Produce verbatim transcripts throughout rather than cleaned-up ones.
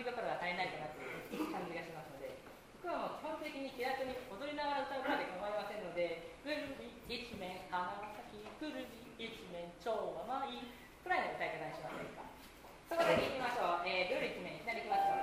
ところが足りないかなという感じがしますので、僕はもう基本的に気楽に踊りながら歌うからで構いませんので、くるり一面花は咲き、くるり一面蝶は舞いくらいの歌い方にしませんか。そこだけいきましょう。えー、くるり一面いきなりいきますよ。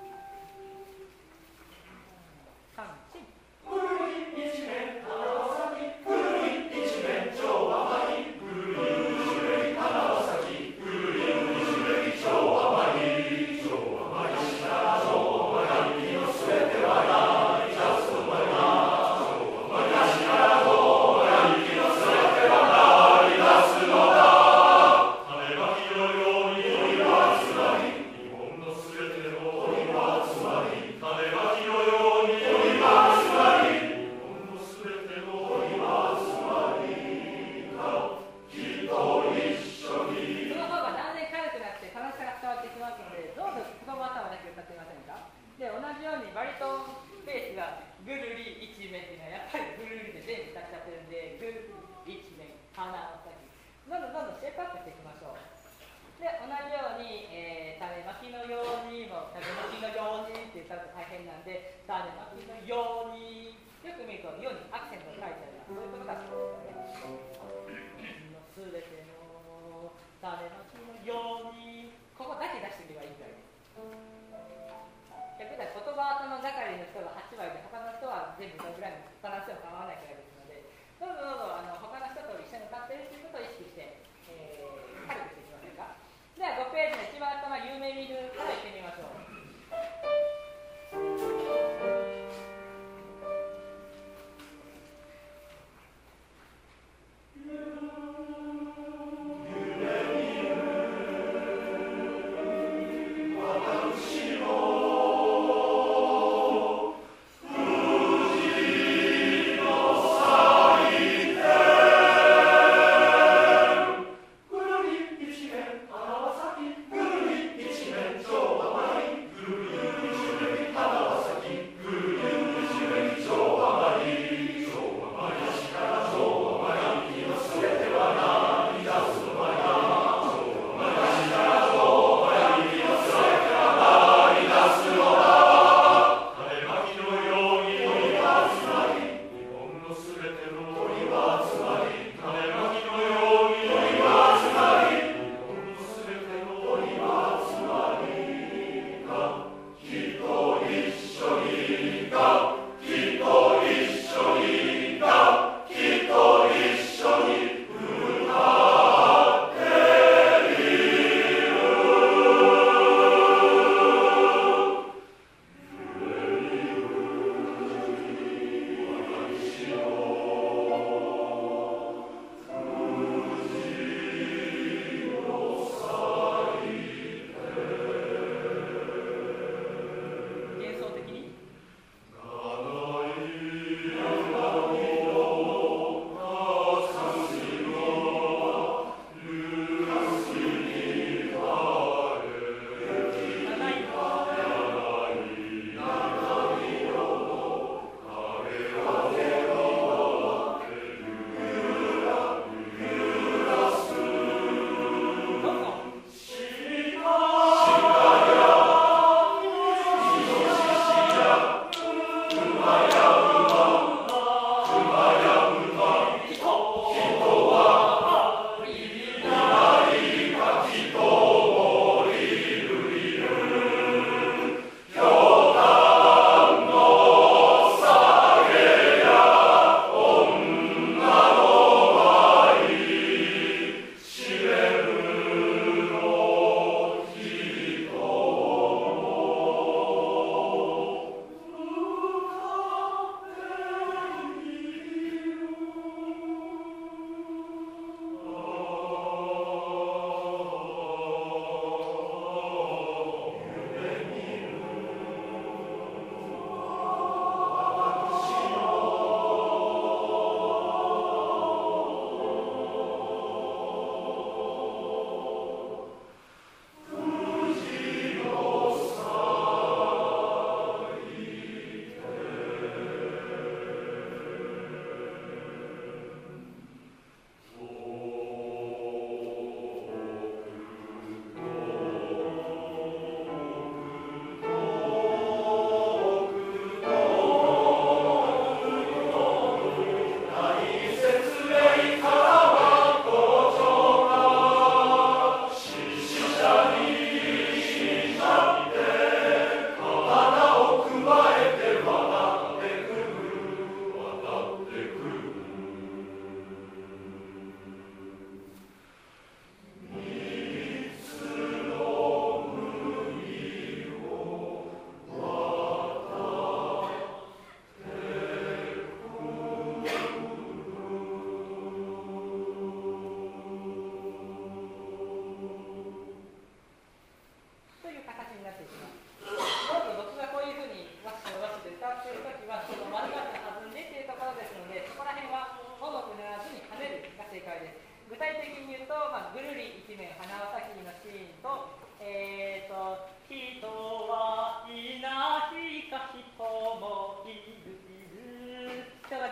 三振。くるり一面花は咲き、くるり一面蝶は舞い、くるり一面花は咲き、くるり一面蝶は舞い、蝶は舞いしな蝶は舞い、のすべてはないジャストマリー、蝶は舞いしな蝶は舞い、のすべてはない出すのだ。種まきのように鳥は集まり、日本のすべての鳥は集まり、種まきのように鳥は集まり、日本のすべての鳥は集まり、きっと一緒に。その方が断然軽くなって楽しさが伝わってきますので、どうぞ言葉頭だけ歌ってみませんか。で、同じようにバリトンベースがぐるり一面っていうのはやっぱりぐるりで全部歌っちゃってるんで、ぐるり一面花を咲き、どんどんどんどんシェイプアップしていきましょう。で、同じように、えー、種まきのようにも種まきのようにって歌うと大変なんで、種まきのようによく見るとようにアクセントを書いてあるのはそういうことだそうですよね。のすべての種まきのようにここだけ出していけばいいぐらいです。逆に言葉頭盛りの人がはちわりで他の人は全部のぐらいのバランスを構わないくらいですので、どうぞどうぞあの他の人と一緒に歌っているということを意識して、えー、軽くしていきませんか。ではごページの一番頭有名見るからいってみましょう。 一面花は咲き、くるり一面蝶は舞い。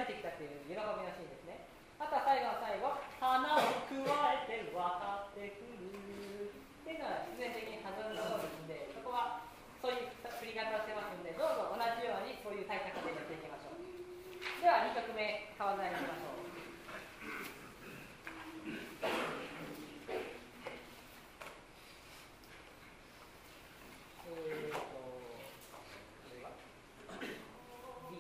出てきたっていう喜びのシーンですね。あとは最後の最後、花を加えて分かってくるっていうのは必然的に弾んだそうですので、そこはそういう振り方をしてますので、どうぞ同じようにそういう対策でやっていきましょう。ではにきょくめ、川沿いに行きましょう。えーと、これは B。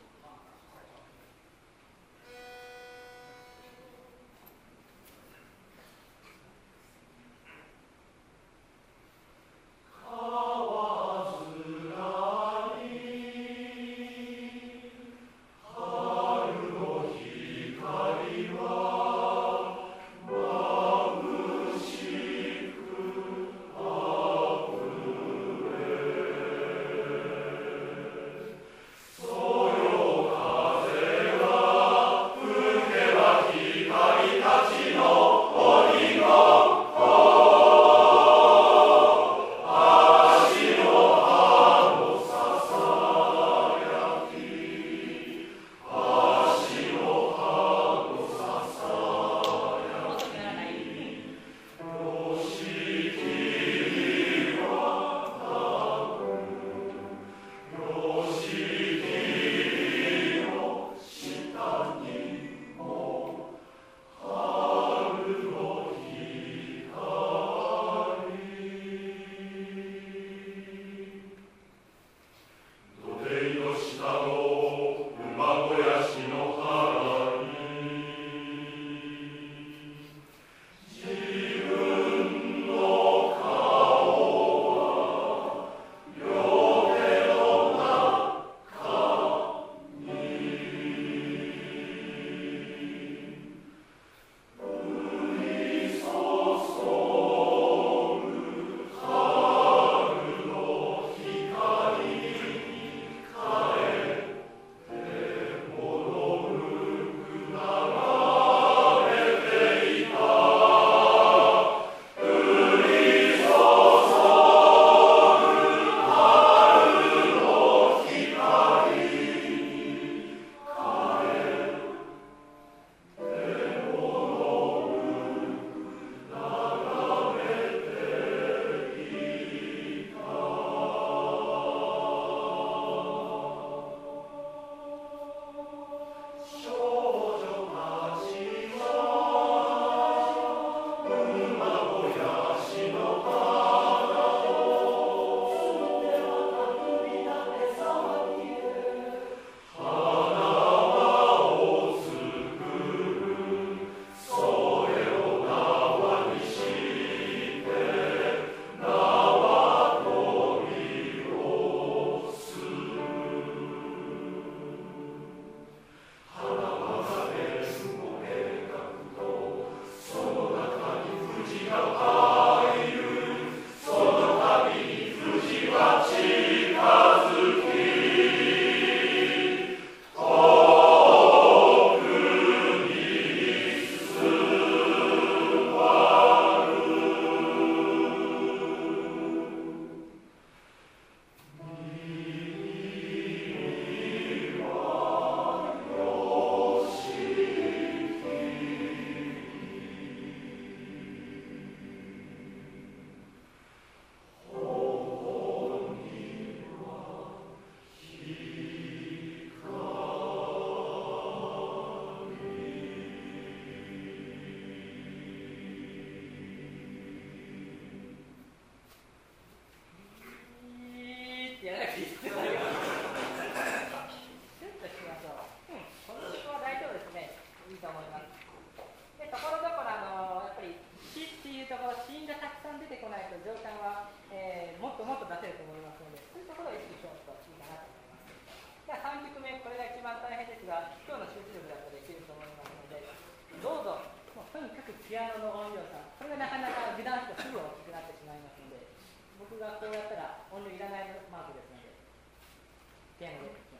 ピアノの音量差、これがなかなか油断するとすぐ大きくなってしまいますので、僕がこうやったら音量いらないマークですので、ピアノでいきます。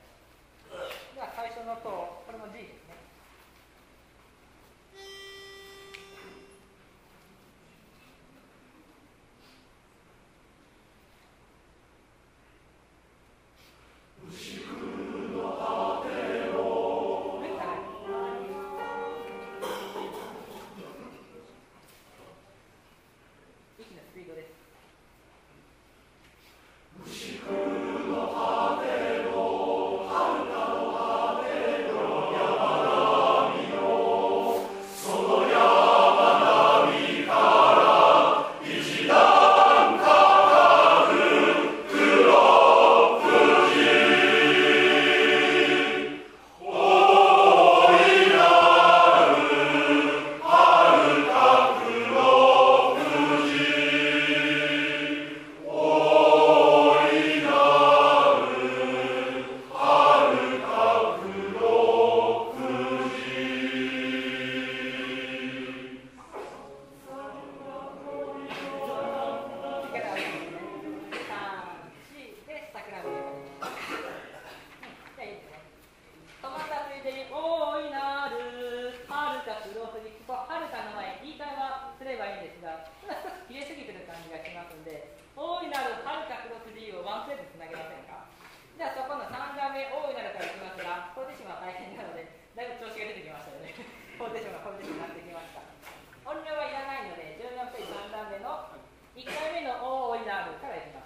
では最初の音、これも G ですね。めったじゃあそこのさん段目大いなるからいきますが、コーティシモは大変なのでだいぶ調子が出てきましたよね。コーティシモがコーティシモになってきました。音量はいらないのでじゅうよんページさん段目のいっかいめの大いなるからいきます。